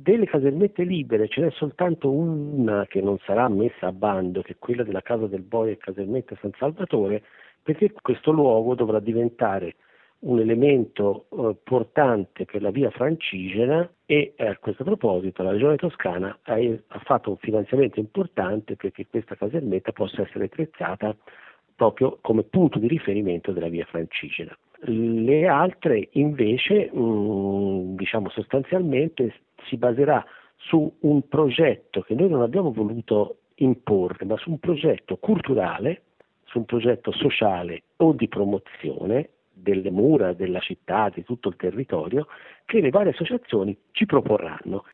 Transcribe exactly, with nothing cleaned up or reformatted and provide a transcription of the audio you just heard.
Delle casermette libere ce n'è soltanto una che non sarà messa a bando, che è quella della Casa del Boia e Casermette San Salvatore, perché questo luogo dovrà diventare un elemento eh, portante per la via Francigena e eh, a questo proposito la Regione Toscana ha, ha fatto un finanziamento importante perché questa casermetta possa essere attrezzata proprio come punto di riferimento della via Francigena. Le altre invece, mh, diciamo sostanzialmente, si baserà su un progetto che noi non abbiamo voluto imporre, ma su un progetto culturale, su un progetto sociale o di promozione delle mura, della città, di tutto il territorio, che le varie associazioni ci proporranno.